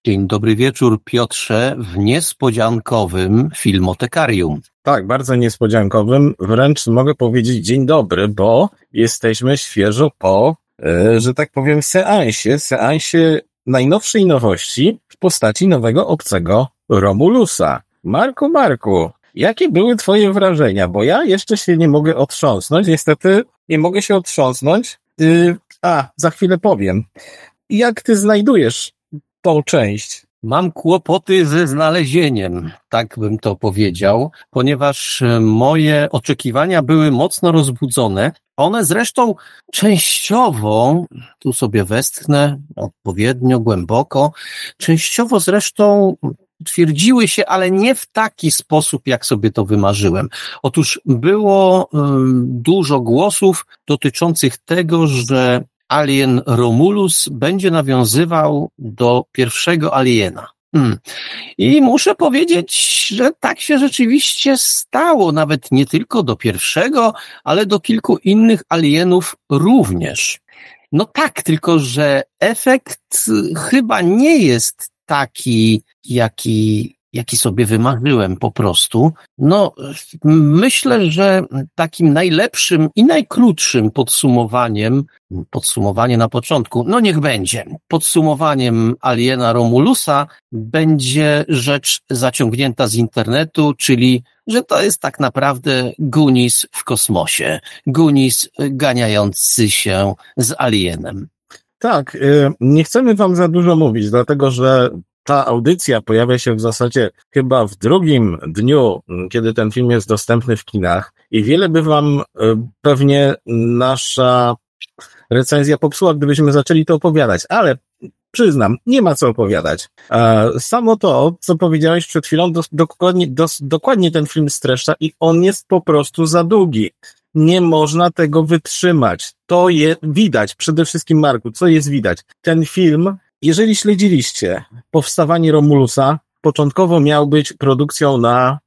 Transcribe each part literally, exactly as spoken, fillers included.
Dzień dobry wieczór, Piotrze, w niespodziankowym Filmotekarium. Tak, bardzo niespodziankowym, wręcz mogę powiedzieć dzień dobry, bo jesteśmy świeżo po, e, że tak powiem, seansie, seansie najnowszej nowości w postaci nowego obcego Romulusa. Marku, Marku, jakie były twoje wrażenia? Bo ja jeszcze się nie mogę otrząsnąć, niestety nie mogę się otrząsnąć. Yy, a, za chwilę powiem. Jak ty znajdujesz tą część? Mam kłopoty ze znalezieniem, tak bym to powiedział, ponieważ moje oczekiwania były mocno rozbudzone. One zresztą częściowo, tu sobie westchnę odpowiednio głęboko, częściowo zresztą twierdziły się, ale nie w taki sposób, jak sobie to wymarzyłem. Otóż było um, dużo głosów dotyczących tego, że Alien Romulus będzie nawiązywał do pierwszego Aliena. Hmm. I muszę powiedzieć, że tak się rzeczywiście stało, nawet nie tylko do pierwszego, ale do kilku innych alienów również. No tak, tylko że efekt chyba nie jest taki, jaki, jaki sobie wymarzyłem po prostu. No, myślę, że takim najlepszym i najkrótszym podsumowaniem, podsumowanie na początku, no niech będzie, podsumowaniem Aliena Romulusa będzie rzecz zaciągnięta z internetu, czyli że to jest tak naprawdę Goonies w kosmosie. Goonies ganiający się z Alienem. Tak, nie chcemy wam za dużo mówić, dlatego że ta audycja pojawia się w zasadzie chyba w drugim dniu, kiedy ten film jest dostępny w kinach i wiele by wam pewnie nasza recenzja popsuła, gdybyśmy zaczęli to opowiadać, ale przyznam, nie ma co opowiadać. Samo to, co powiedziałeś przed chwilą, do, dokładnie, do, dokładnie ten film streszcza i on jest po prostu za długi. Nie można tego wytrzymać. To je widać, przede wszystkim, Marku, co jest widać. Ten film, jeżeli śledziliście powstawanie Romulusa, początkowo miał być produkcją na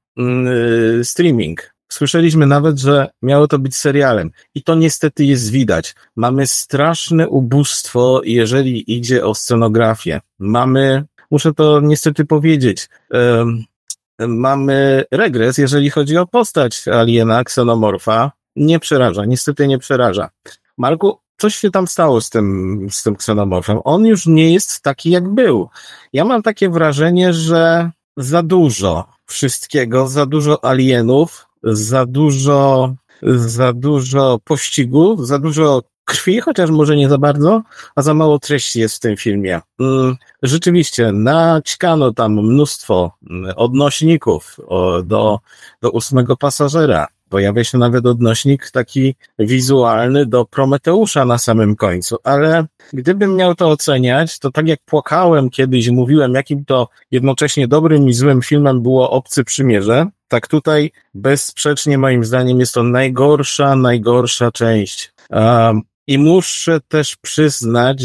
yy, streaming. Słyszeliśmy nawet, że miało to być serialem. I to niestety jest widać. Mamy straszne ubóstwo, jeżeli idzie o scenografię. Mamy, muszę to niestety powiedzieć, yy, mamy regres, jeżeli chodzi o postać aliena, ksenomorfa. Nie przeraża, niestety nie przeraża. Marku, coś się tam stało z tym, z tym ksenomorfem. On już nie jest taki, jak był. Ja mam takie wrażenie, że za dużo wszystkiego, za dużo alienów, za dużo, za dużo pościgów, za dużo krwi, chociaż może nie za bardzo, a za mało treści jest w tym filmie. Rzeczywiście, naćkano tam mnóstwo odnośników do, do ósmego pasażera. Pojawia się nawet odnośnik taki wizualny do Prometeusza na samym końcu, ale gdybym miał to oceniać, to tak jak płakałem kiedyś, mówiłem, jakim to jednocześnie dobrym i złym filmem było Obcy Przymierze, tak tutaj bezsprzecznie moim zdaniem jest to najgorsza, najgorsza część. Um, I muszę też przyznać,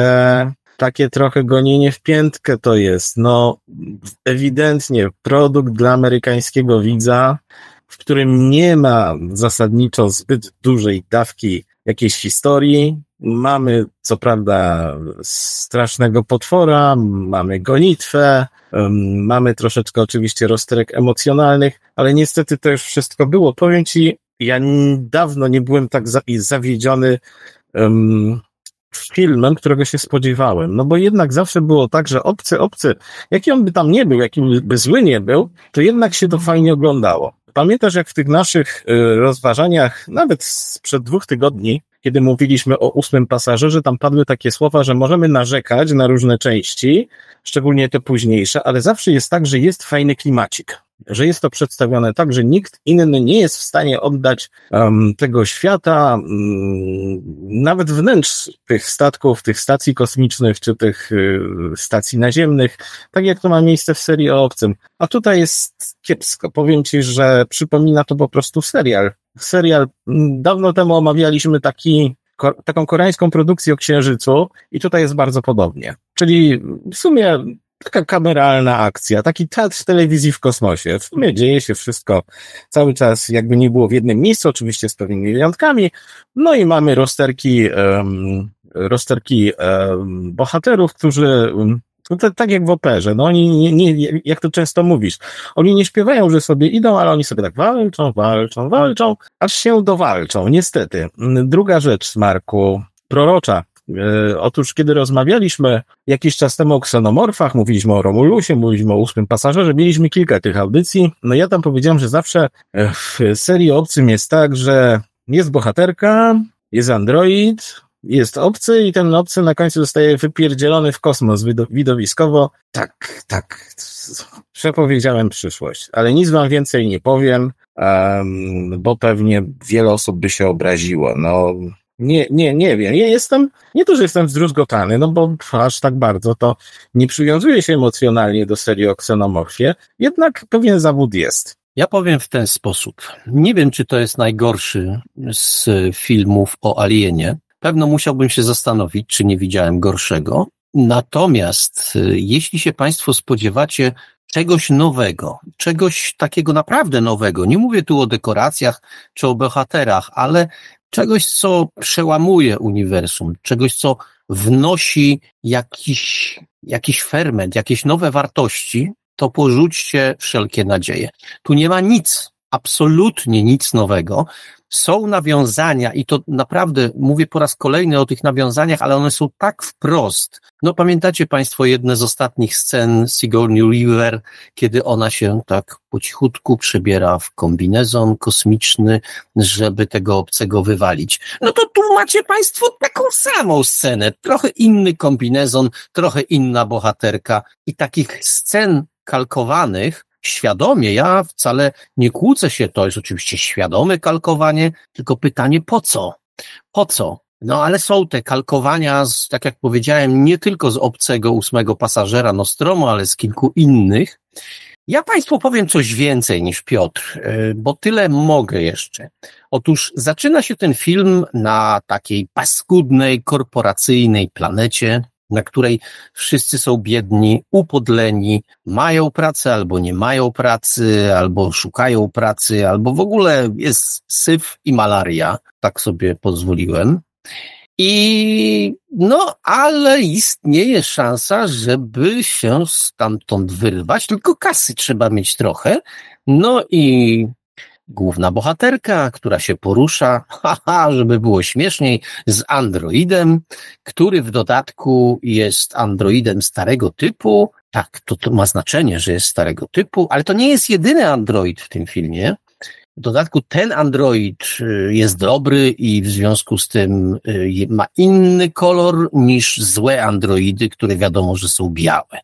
że takie trochę gonienie w piętkę to jest. No, ewidentnie produkt dla amerykańskiego widza, w którym nie ma zasadniczo zbyt dużej dawki jakiejś historii. Mamy, co prawda, strasznego potwora, mamy gonitwę, um, mamy troszeczkę oczywiście rozterek emocjonalnych, ale niestety to już wszystko było. Powiem ci, ja dawno nie byłem tak za- zawiedziony um, filmem, którego się spodziewałem. No bo jednak zawsze było tak, że obcy, obcy, jaki on by tam nie był, jakim by zły nie był, to jednak się to fajnie oglądało. Pamiętasz, jak w tych naszych y, rozważaniach, nawet sprzed dwóch tygodni, kiedy mówiliśmy o ósmym pasażerze, tam padły takie słowa, że możemy narzekać na różne części, szczególnie te późniejsze, ale zawsze jest tak, że jest fajny klimacik, że jest to przedstawione tak, że nikt inny nie jest w stanie oddać um, tego świata, um, nawet wnętrz tych statków, tych stacji kosmicznych, czy tych y, stacji naziemnych, tak jak to ma miejsce w serii o Obcym. A tutaj jest kiepsko. Powiem ci, że przypomina to po prostu serial. Serial, dawno temu omawialiśmy taki, ko, taką koreańską produkcję o Księżycu i tutaj jest bardzo podobnie. Czyli w sumie taka kameralna akcja, taki teatr telewizji w kosmosie. W sumie dzieje się wszystko cały czas, jakby nie było w jednym miejscu, oczywiście z pewnymi wyjątkami. No i mamy rozterki, um, rozterki um, bohaterów, którzy um, No to tak jak w operze, no oni nie, nie, jak to często mówisz, oni nie śpiewają, że sobie idą, ale oni sobie tak walczą, walczą, walczą, aż się dowalczą, niestety. Druga rzecz, Marku, prorocza. E, otóż, kiedy rozmawialiśmy jakiś czas temu o ksenomorfach, mówiliśmy o Romulusie, mówiliśmy o ósmym pasażerze, mieliśmy kilka tych audycji, no ja tam powiedziałem, że zawsze w serii o Obcym jest tak, że jest bohaterka, jest android, jest obcy i ten obcy na końcu zostaje wypierdzielony w kosmos widowiskowo. Tak, tak, przepowiedziałem przyszłość, ale nic wam więcej nie powiem, um, bo pewnie wiele osób by się obraziło. No, nie, nie, nie wiem. Ja jestem, nie to, że jestem zdruzgotany, no bo aż tak bardzo to nie przywiązuję się emocjonalnie do serii o ksenomorfie, jednak pewien zawód jest. Ja powiem w ten sposób. Nie wiem, czy to jest najgorszy z filmów o Alienie. Pewno musiałbym się zastanowić, czy nie widziałem gorszego. Natomiast jeśli się Państwo spodziewacie czegoś nowego, czegoś takiego naprawdę nowego, nie mówię tu o dekoracjach czy o bohaterach, ale czegoś, co przełamuje uniwersum, czegoś, co wnosi jakiś, jakiś ferment, jakieś nowe wartości, to porzućcie wszelkie nadzieje. Tu nie ma nic, absolutnie nic nowego. Są nawiązania i to naprawdę mówię po raz kolejny o tych nawiązaniach, ale one są tak wprost. No pamiętacie Państwo jedne z ostatnich scen Sigourney Weaver, kiedy ona się tak po cichutku przebiera w kombinezon kosmiczny, żeby tego obcego wywalić. No to tu macie Państwo taką samą scenę, trochę inny kombinezon, trochę inna bohaterka i takich scen kalkowanych świadomie, ja wcale nie kłócę się, to jest oczywiście świadome kalkowanie, tylko pytanie po co? Po co? No ale są te kalkowania, z, tak jak powiedziałem, nie tylko z Obcego ósmego pasażera Nostromo, ale z kilku innych. Ja Państwu powiem coś więcej niż Piotr, bo tyle mogę jeszcze. Otóż zaczyna się ten film na takiej paskudnej, korporacyjnej planecie, na której wszyscy są biedni, upodleni, mają pracę albo nie mają pracy, albo szukają pracy, albo w ogóle jest syf i malaria. Tak sobie pozwoliłem. I no, ale istnieje szansa, żeby się stamtąd wyrwać, tylko kasy trzeba mieć trochę. No i główna bohaterka, która się porusza, haha, żeby było śmieszniej, z androidem, który w dodatku jest androidem starego typu. Tak, to, to ma znaczenie, że jest starego typu, ale to nie jest jedyny android w tym filmie. W dodatku ten android jest dobry i w związku z tym ma inny kolor niż złe androidy, które wiadomo, że są białe.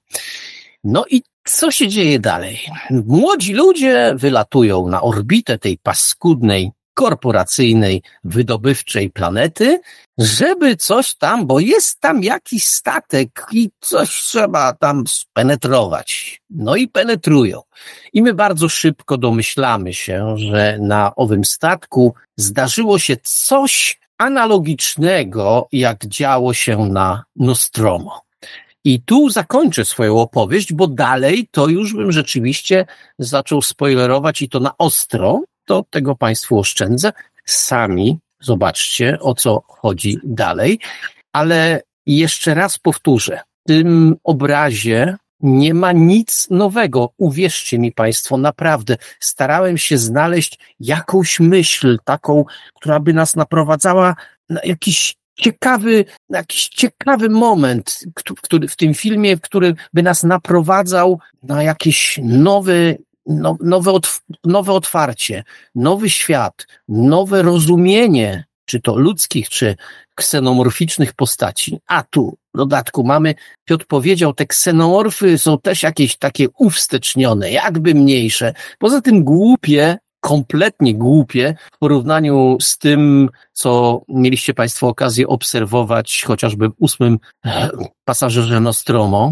No i co się dzieje dalej? Młodzi ludzie wylatują na orbitę tej paskudnej, korporacyjnej, wydobywczej planety, żeby coś tam, bo jest tam jakiś statek i coś trzeba tam spenetrować. No i penetrują. I my bardzo szybko domyślamy się, że na owym statku zdarzyło się coś analogicznego, jak działo się na Nostromo. I tu zakończę swoją opowieść, bo dalej to już bym rzeczywiście zaczął spoilerować i to na ostro, to tego Państwu oszczędzę. Sami zobaczcie, o co chodzi dalej. Ale jeszcze raz powtórzę, w tym obrazie nie ma nic nowego. Uwierzcie mi Państwo, naprawdę starałem się znaleźć jakąś myśl taką, która by nas naprowadzała na jakiś ciekawy, jakiś ciekawy moment, który w tym filmie, który by nas naprowadzał na jakieś nowe, no, nowe, otw- nowe otwarcie, nowy świat, nowe rozumienie, czy to ludzkich, czy ksenomorficznych postaci. A tu w dodatku mamy, Piotr powiedział, te ksenomorfy są też jakieś takie uwstecznione, jakby mniejsze. Poza tym głupie, kompletnie głupie w porównaniu z tym, co mieliście Państwo okazję obserwować chociażby w ósmym pasażerze Nostromo.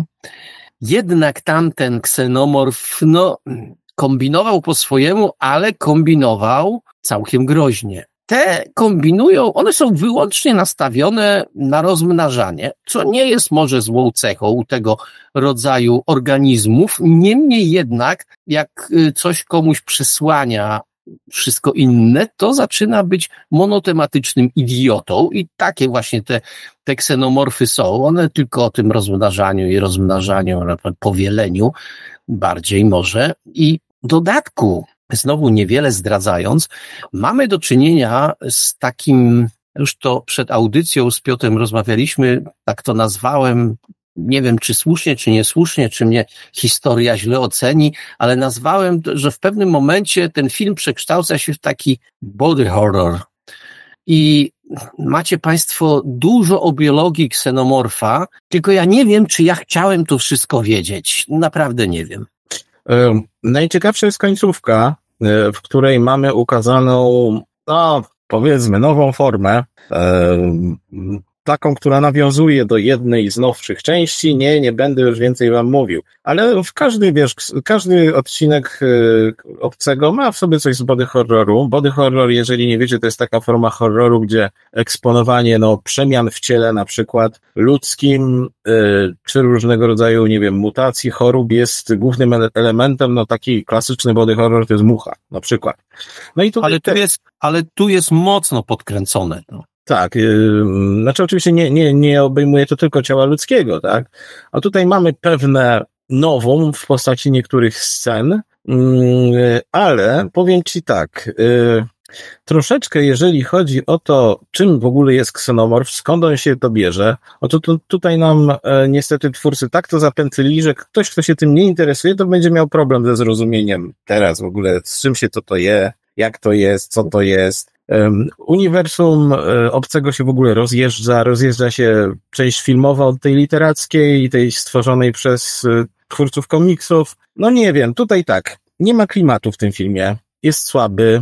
Jednak tamten ksenomorf, no, kombinował po swojemu, ale kombinował całkiem groźnie. Te kombinują, one są wyłącznie nastawione na rozmnażanie, co nie jest może złą cechą u tego rodzaju organizmów. Niemniej jednak, jak coś komuś przesłania wszystko inne, to zaczyna być monotematycznym idiotą i takie właśnie te, te ksenomorfy są. One tylko o tym rozmnażaniu i rozmnażaniu, powieleniu bardziej może. I w dodatku, znowu niewiele zdradzając, mamy do czynienia z takim, już to przed audycją z Piotrem rozmawialiśmy, tak to nazwałem, nie wiem czy słusznie, czy niesłusznie, czy mnie historia źle oceni, ale nazwałem, że w pewnym momencie ten film przekształca się w taki body horror. I macie Państwo dużo o biologii ksenomorfa, tylko ja nie wiem, czy ja chciałem to wszystko wiedzieć. Naprawdę nie wiem. E, najciekawsza jest końcówka, e, w której mamy ukazaną, no powiedzmy, nową formę, e, taką, która nawiązuje do jednej z nowszych części. Nie, nie będę już więcej wam mówił. Ale w każdy, wiesz, każdy odcinek y, Obcego ma w sobie coś z body horroru. Body horror, jeżeli nie wiecie, to jest taka forma horroru, gdzie eksponowanie, no, przemian w ciele, na przykład ludzkim, y, czy różnego rodzaju, nie wiem, mutacji, chorób jest głównym ele- elementem, no, taki klasyczny body horror to jest mucha, na przykład. No i tutaj ale tu te... jest, ale tu jest mocno podkręcone, no. Tak, yy, znaczy oczywiście nie, nie, nie obejmuje to tylko ciała ludzkiego, tak? A tutaj mamy pewne nową w postaci niektórych scen, yy, ale powiem ci tak, yy, troszeczkę jeżeli chodzi o to, czym w ogóle jest ksenomorf, skąd on się to bierze, o to, to tutaj nam e, niestety twórcy tak to zapętlili, że ktoś, kto się tym nie interesuje, to będzie miał problem ze zrozumieniem teraz w ogóle, z czym się to to je, jak to jest, co to jest. Um, uniwersum e, Obcego się w ogóle rozjeżdża, rozjeżdża się część filmowa od tej literackiej i tej stworzonej przez e, twórców komiksów. No nie wiem, tutaj tak, nie ma klimatu w tym filmie, jest słaby.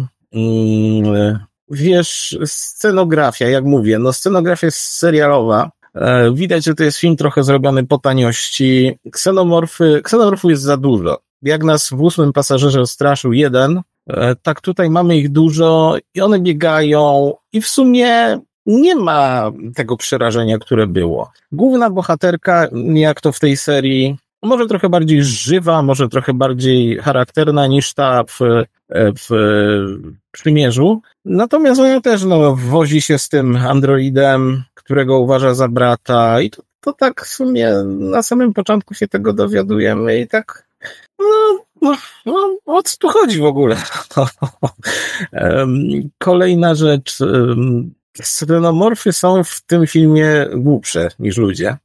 Mm, wiesz, scenografia, jak mówię, no scenografia jest serialowa. E, widać, że to jest film trochę zrobiony po taniości. Ksenomorfy, ksenomorfów jest za dużo. Jak nas w ósmym pasażerze straszył jeden, e, tak tutaj mamy ich dużo i one biegają i w sumie nie ma tego przerażenia, które było. Główna bohaterka, jak to w tej serii, może trochę bardziej żywa, może trochę bardziej charakterna niż ta w, w Przymierzu. Natomiast ona też no, wozi się z tym androidem, którego uważa za brata i to, to tak w sumie na samym początku się tego dowiadujemy i tak no, no, no o co tu chodzi w ogóle? Kolejna rzecz, ksenomorfy są w tym filmie głupsze niż ludzie.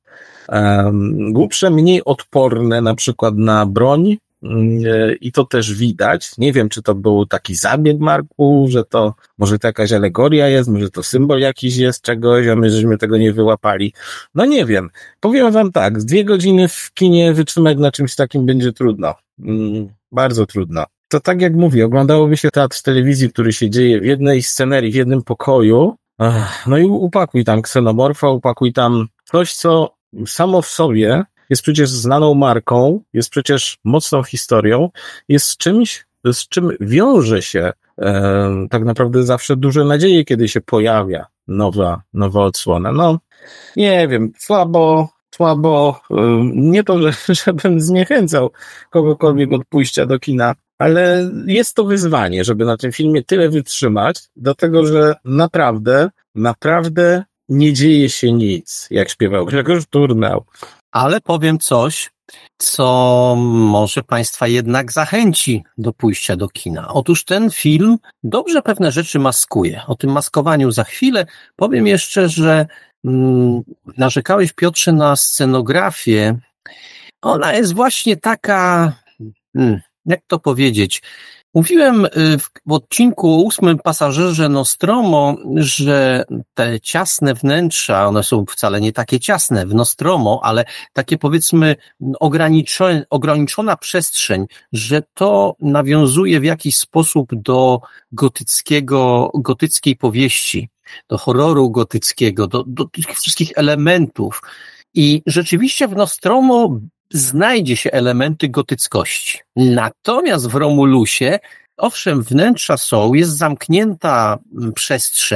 Um, głupsze, mniej odporne na przykład na broń yy, i to też widać. Nie wiem, czy to był taki zabieg Marku, że to może to jakaś alegoria jest, może to symbol jakiś jest czegoś, a my żeśmy tego nie wyłapali. No nie wiem. Powiem wam tak, z dwie godziny w kinie wytrzymać na czymś takim będzie trudno. Mm, bardzo trudno. To tak jak mówię, oglądałoby się teatr telewizji, który się dzieje w jednej scenerii, w jednym pokoju. Ach, no i upakuj tam ksenomorfa, upakuj tam coś, co samo w sobie jest przecież znaną marką, jest przecież mocną historią, jest czymś, z czym wiąże się e, tak naprawdę zawsze duże nadzieje, kiedy się pojawia nowa, nowa odsłona. No, nie wiem, słabo, słabo, e, nie to, że, żebym zniechęcał kogokolwiek od pójścia do kina, ale jest to wyzwanie, żeby na tym filmie tyle wytrzymać, dlatego, że naprawdę, naprawdę nie dzieje się nic, jak śpiewał Grzegorz Turnał. Ale powiem coś, co może Państwa jednak zachęci do pójścia do kina. Otóż ten film dobrze pewne rzeczy maskuje. O tym maskowaniu za chwilę. Powiem jeszcze, że mm, narzekałeś, Piotrze, na scenografię. Ona jest właśnie taka, hmm, jak to powiedzieć, mówiłem w odcinku o ósmym pasażerze Nostromo, że te ciasne wnętrza, one są wcale nie takie ciasne w Nostromo, ale takie powiedzmy ograniczone, ograniczona przestrzeń, że to nawiązuje w jakiś sposób do gotyckiego, gotyckiej powieści, do horroru gotyckiego, do, do tych wszystkich elementów. I rzeczywiście w Nostromo znajdzie się elementy gotyckości. Natomiast w Romulusie, owszem, wnętrza są, jest zamknięta przestrzeń,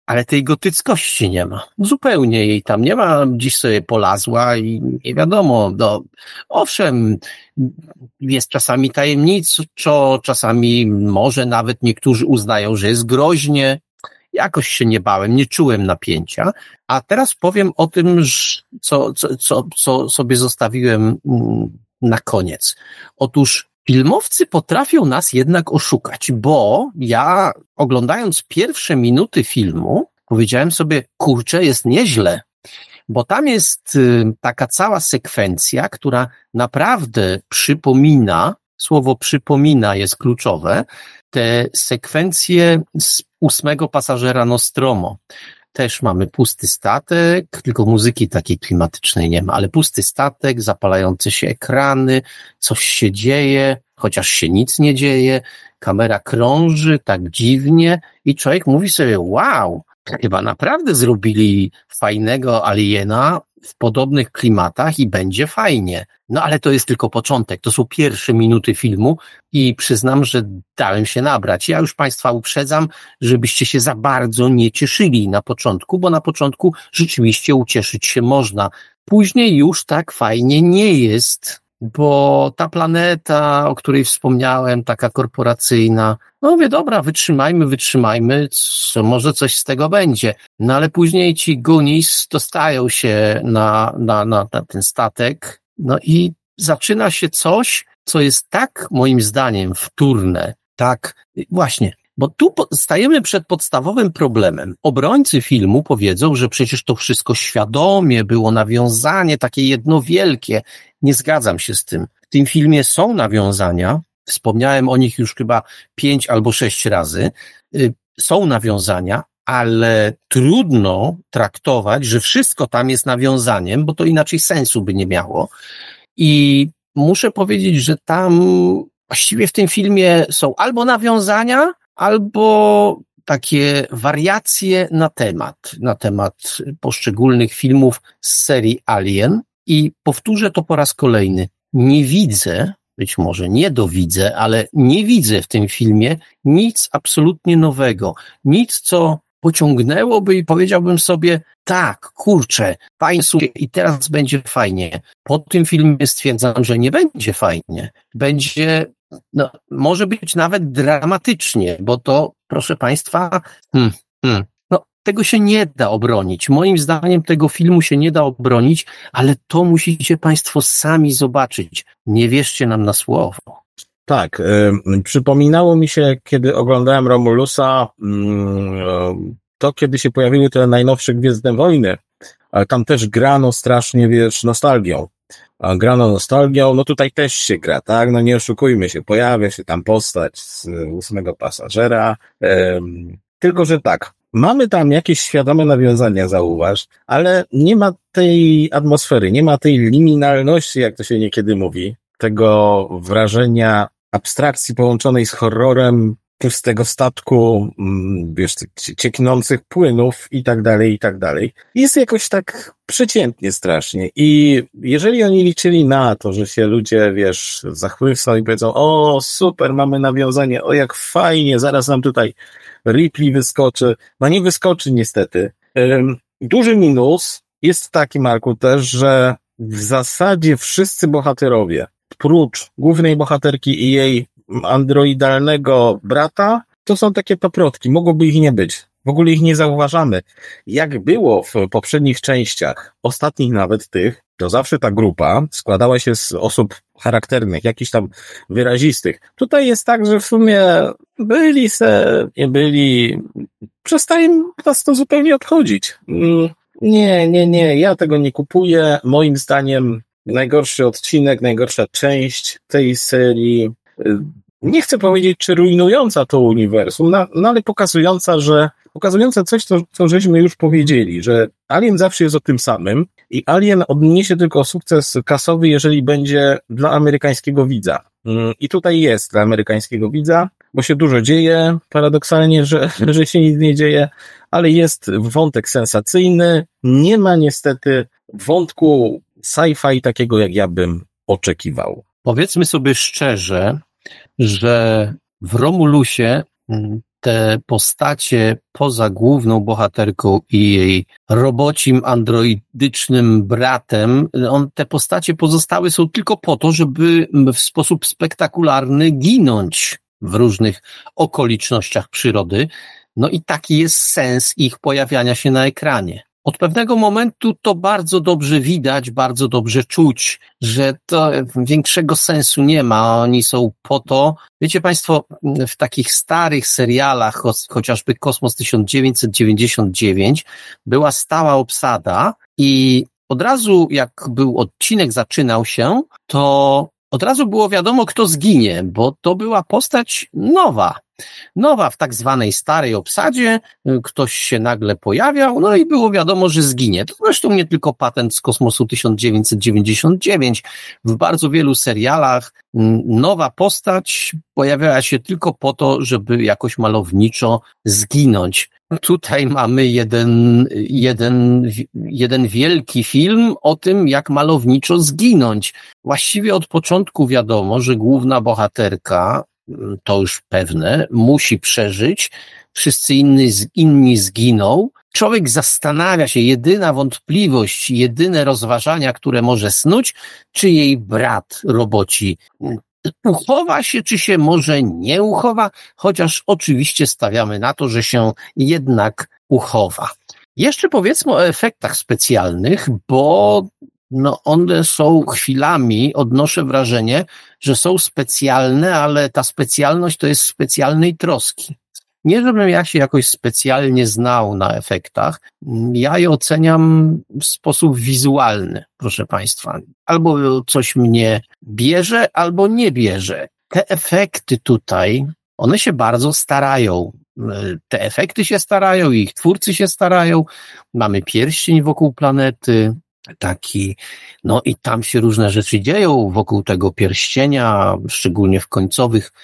ale tej gotyckości nie ma. Zupełnie jej tam nie ma, dziś sobie polazła i nie wiadomo, no, owszem, jest czasami tajemniczo, czasami może nawet niektórzy uznają, że jest groźnie. Jakoś się nie bałem, nie czułem napięcia, a teraz powiem o tym, co, co, co, co sobie zostawiłem na koniec. Otóż filmowcy potrafią nas jednak oszukać, bo ja oglądając pierwsze minuty filmu powiedziałem sobie, kurczę, jest nieźle, bo tam jest taka cała sekwencja, która naprawdę przypomina, słowo przypomina jest kluczowe, te sekwencje z ósmego pasażera Nostromo. Też mamy pusty statek, tylko muzyki takiej klimatycznej nie ma, ale pusty statek, zapalające się ekrany, coś się dzieje, chociaż się nic nie dzieje, kamera krąży tak dziwnie i człowiek mówi sobie, wow, chyba naprawdę zrobili fajnego aliena w podobnych klimatach i będzie fajnie. No ale to jest tylko początek, to są pierwsze minuty filmu i przyznam, że dałem się nabrać. Ja już Państwa uprzedzam, żebyście się za bardzo nie cieszyli na początku, bo na początku rzeczywiście ucieszyć się można. Później już tak fajnie nie jest, bo ta planeta, o której wspomniałem, taka korporacyjna, no mówię, dobra, wytrzymajmy, wytrzymajmy, co, może coś z tego będzie. No ale później ci Goonies dostają się na, na, na, na ten statek, no i zaczyna się coś, co jest tak, moim zdaniem, wtórne, tak, właśnie, bo tu stajemy przed podstawowym problemem. Obrońcy filmu powiedzą, że przecież to wszystko świadomie było nawiązanie takie jedno wielkie. Nie zgadzam się z tym. W tym filmie są nawiązania, wspomniałem o nich już chyba pięć albo sześć razy, są nawiązania, ale trudno traktować, że wszystko tam jest nawiązaniem, bo to inaczej sensu by nie miało. I muszę powiedzieć, że tam właściwie w tym filmie są albo nawiązania, albo takie wariacje na temat, na temat poszczególnych filmów z serii Alien. I powtórzę to po raz kolejny. Nie widzę, być może nie dowidzę, ale nie widzę w tym filmie nic absolutnie nowego. Nic, co pociągnęłoby i powiedziałbym sobie, tak, kurczę, fajnie i teraz będzie fajnie. Po tym filmie stwierdzam, że nie będzie fajnie. Będzie, no, może być nawet dramatycznie, bo to, proszę Państwa, hmm, hmm, no, tego się nie da obronić. Moim zdaniem tego filmu się nie da obronić, ale to musicie Państwo sami zobaczyć. Nie wierzcie nam na słowo. Tak, y, przypominało mi się, kiedy oglądałem Romulusa, y, to kiedy się pojawiły te najnowsze Gwiezdne Wojny, ale tam też grano strasznie, wiesz, nostalgią. A grano nostalgią, no tutaj też się gra, tak? No nie oszukujmy się, pojawia się tam postać z ósmego pasażera, y, tylko że tak, mamy tam jakieś świadome nawiązania, zauważ, ale nie ma tej atmosfery, nie ma tej liminalności, jak to się niekiedy mówi, tego wrażenia abstrakcji połączonej z horrorem, pustego statku, wiesz, cieknących płynów i tak dalej, i tak dalej. Jest jakoś tak przeciętnie strasznie i jeżeli oni liczyli na to, że się ludzie, wiesz, zachwycą i powiedzą, o super, mamy nawiązanie, o jak fajnie, zaraz nam tutaj Ripley wyskoczy, no nie wyskoczy niestety. Duży minus jest taki, Marku, też, że w zasadzie wszyscy bohaterowie, prócz głównej bohaterki i jej androidalnego brata, to są takie paprotki, mogłoby ich nie być. W ogóle ich nie zauważamy. Jak było w poprzednich częściach, ostatnich nawet tych, to zawsze ta grupa składała się z osób charakternych, jakichś tam wyrazistych. Tutaj jest tak, że w sumie byli se, nie byli, przestaje nas to zupełnie obchodzić. Nie, nie, nie, ja tego nie kupuję. Moim zdaniem najgorszy odcinek, najgorsza część tej serii, nie chcę powiedzieć, czy rujnująca to uniwersum, no, no ale pokazująca, że pokazująca coś, co, co żeśmy już powiedzieli, że Alien zawsze jest o tym samym i Alien odniesie tylko sukces kasowy, jeżeli będzie dla amerykańskiego widza. I tutaj jest dla amerykańskiego widza, bo się dużo dzieje, paradoksalnie, że, że się nic nie dzieje, ale jest wątek sensacyjny, nie ma niestety wątku sci-fi takiego, jak ja bym oczekiwał. Powiedzmy sobie szczerze, że w Romulusie te postacie poza główną bohaterką i jej robocim, androidycznym bratem, on, te postacie pozostałe są tylko po to, żeby w sposób spektakularny ginąć w różnych okolicznościach przyrody. No i taki jest sens ich pojawiania się na ekranie. Od pewnego momentu to bardzo dobrze widać, bardzo dobrze czuć, że to większego sensu nie ma. Oni są po to, wiecie Państwo, w takich starych serialach, chociażby Kosmos tysiąc dziewięćset dziewięćdziesiąt dziewięć, była stała obsada i od razu jak był odcinek, zaczynał się, to od razu było wiadomo, kto zginie, bo to była postać nowa. Nowa w tak zwanej starej obsadzie, ktoś się nagle pojawiał, no i było wiadomo, że zginie. To zresztą nie tylko patent z Kosmosu tysiąc dziewięćset dziewięćdziesiąt dziewięć. W bardzo wielu serialach nowa postać pojawiała się tylko po to, żeby jakoś malowniczo zginąć. Tutaj mamy jeden, jeden, jeden wielki film o tym, jak malowniczo zginąć. Właściwie od początku wiadomo, że główna bohaterka, to już pewne, musi przeżyć, wszyscy inni, inni zginą. Człowiek zastanawia się, jedyna wątpliwość, jedyne rozważania, które może snuć, czy jej brat roboci uchowa się, czy się może nie uchowa, chociaż oczywiście stawiamy na to, że się jednak uchowa. Jeszcze powiedzmy o efektach specjalnych, bo no one są chwilami, odnoszę wrażenie, że są specjalne, ale ta specjalność to jest specjalnej troski. Nie żebym ja się jakoś specjalnie znał na efektach, ja je oceniam w sposób wizualny, proszę Państwa. Albo coś mnie bierze, albo nie bierze. Te efekty tutaj, one się bardzo starają. Te efekty się starają, ich twórcy się starają. Mamy pierścień wokół planety, taki, no i tam się różne rzeczy dzieją wokół tego pierścienia, szczególnie w końcowych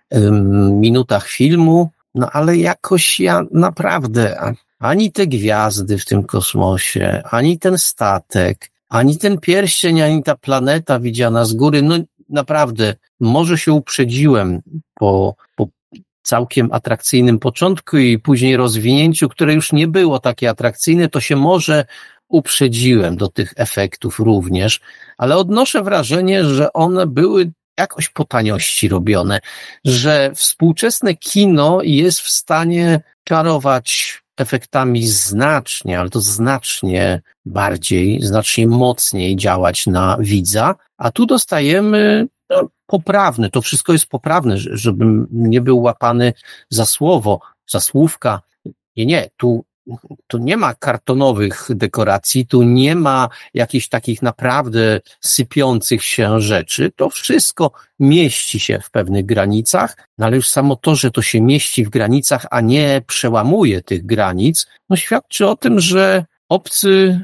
um, minutach filmu. No ale jakoś ja naprawdę, ani te gwiazdy w tym kosmosie, ani ten statek, ani ten pierścień, ani ta planeta widziana z góry, no naprawdę, może się uprzedziłem po, po całkiem atrakcyjnym początku i później rozwinięciu, które już nie było takie atrakcyjne, to się może uprzedziłem do tych efektów również, ale odnoszę wrażenie, że one były jakoś po taniości robione, że współczesne kino jest w stanie czarować efektami znacznie, ale to znacznie bardziej, znacznie mocniej działać na widza, a tu dostajemy no, poprawne, to wszystko jest poprawne, żebym nie był łapany za słowo, za słówka. Nie, nie, tu Tu nie ma kartonowych dekoracji, tu nie ma jakichś takich naprawdę sypiących się rzeczy. To wszystko mieści się w pewnych granicach, no ale już samo to, że to się mieści w granicach, a nie przełamuje tych granic, no świadczy o tym, że Obcy,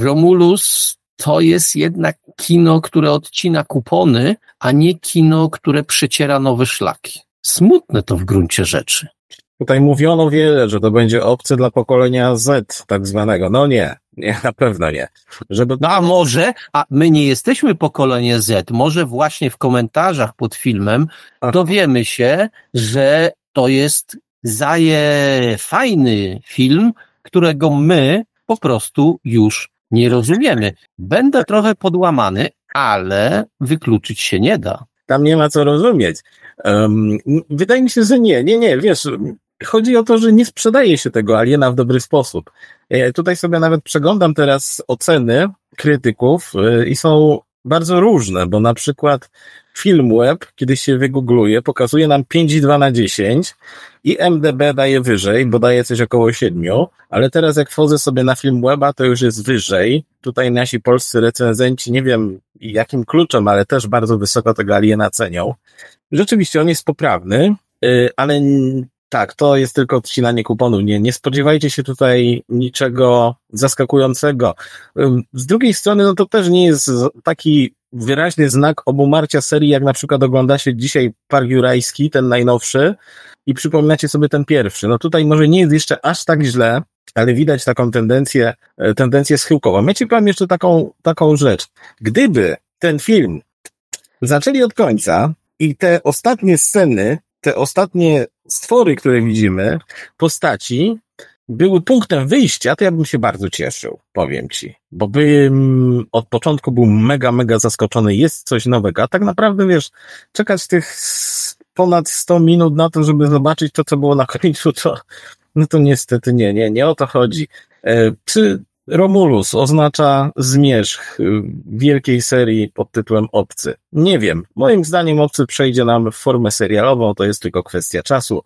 Romulus to jest jednak kino, które odcina kupony, a nie kino, które przeciera nowe szlaki. Smutne to w gruncie rzeczy. Tutaj mówiono wiele, że to będzie Obcy dla pokolenia Z tak zwanego. No nie, nie, na pewno nie. Żeby... No a może, a my nie jesteśmy pokolenie Z, może właśnie w komentarzach pod filmem Ach. dowiemy się, że to jest zaje fajny film, którego my po prostu już nie rozumiemy. Będę trochę podłamany, ale wykluczyć się nie da. Tam nie ma co rozumieć. Um, wydaje mi się, że nie, nie, nie, wiesz, chodzi o to, że nie sprzedaje się tego Aliena w dobry sposób. Ja tutaj sobie nawet przeglądam teraz oceny krytyków i są bardzo różne, bo na przykład Filmweb, kiedy się wygoogluje, pokazuje nam pięć i dwa na dziesięć i M D B daje wyżej, bo daje coś około siedmiu, ale teraz jak wchodzę sobie na Filmweba, to już jest wyżej. Tutaj nasi polscy recenzenci, nie wiem jakim kluczem, ale też bardzo wysoko tego Aliena cenią. Rzeczywiście on jest poprawny, ale tak, to jest tylko odcinanie kuponu. Nie, nie spodziewajcie się tutaj niczego zaskakującego. Z drugiej strony, no to też nie jest taki wyraźny znak obumarcia serii, jak na przykład ogląda się dzisiaj Park Jurajski, ten najnowszy, i przypominacie sobie ten pierwszy. No tutaj może nie jest jeszcze aż tak źle, ale widać taką tendencję, tendencję schyłkową. Ja ci powiem jeszcze taką, taką rzecz. Gdyby ten film zaczęli od końca i te ostatnie sceny te ostatnie stwory, które widzimy, postaci, były punktem wyjścia, to ja bym się bardzo cieszył, powiem ci. Bo bym od początku był mega, mega zaskoczony, jest coś nowego, a tak naprawdę, wiesz, czekać tych ponad sto minut na to, żeby zobaczyć to, co było na końcu, to, no to niestety nie, nie, nie o to chodzi. E, czy Romulus oznacza zmierzch wielkiej serii pod tytułem Obcy? Nie wiem. Moim zdaniem Obcy przejdzie nam w formę serialową, to jest tylko kwestia czasu.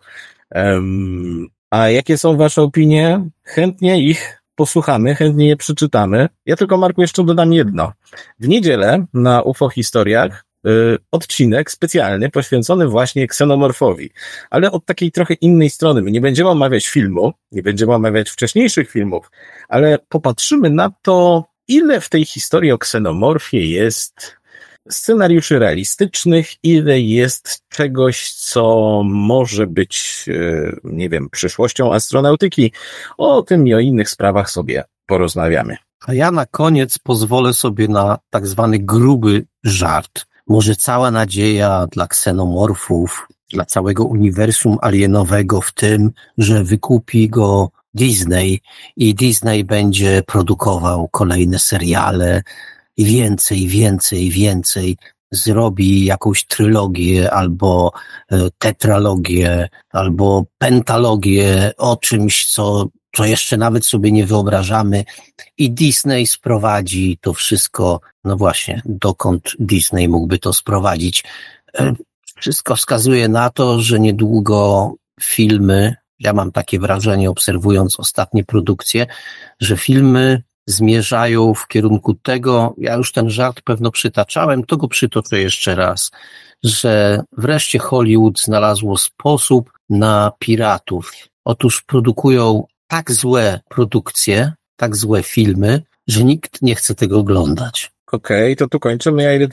Um, a jakie są wasze opinie? Chętnie ich posłuchamy, chętnie je przeczytamy. Ja tylko, Marku, jeszcze dodam jedno. W niedzielę na U F O Historiach y, odcinek specjalny poświęcony właśnie ksenomorfowi, ale od takiej trochę innej strony. My nie będziemy omawiać filmu, nie będziemy omawiać wcześniejszych filmów, ale popatrzymy na to, ile w tej historii o ksenomorfie jest scenariuszy realistycznych, ile jest czegoś, co może być, nie wiem, przyszłością astronautyki. O tym i o innych sprawach sobie porozmawiamy. A ja na koniec pozwolę sobie na tak zwany gruby żart. Może cała nadzieja dla ksenomorfów, dla całego uniwersum alienowego w tym, że wykupi go Disney i Disney będzie produkował kolejne seriale i więcej, więcej, więcej. Zrobi jakąś trylogię albo tetralogię, albo pentalogię o czymś, co, co jeszcze nawet sobie nie wyobrażamy i Disney sprowadzi to wszystko, no właśnie, dokąd Disney mógłby to sprowadzić. Wszystko wskazuje na to, że niedługo filmy, ja mam takie wrażenie, obserwując ostatnie produkcje, że filmy zmierzają w kierunku tego, ja już ten żart pewno przytaczałem, to go przytoczę jeszcze raz, że wreszcie Hollywood znalazło sposób na piratów. Otóż produkują tak złe produkcje, tak złe filmy, że nikt nie chce tego oglądać. Okej, okay, to tu kończymy. Ja idę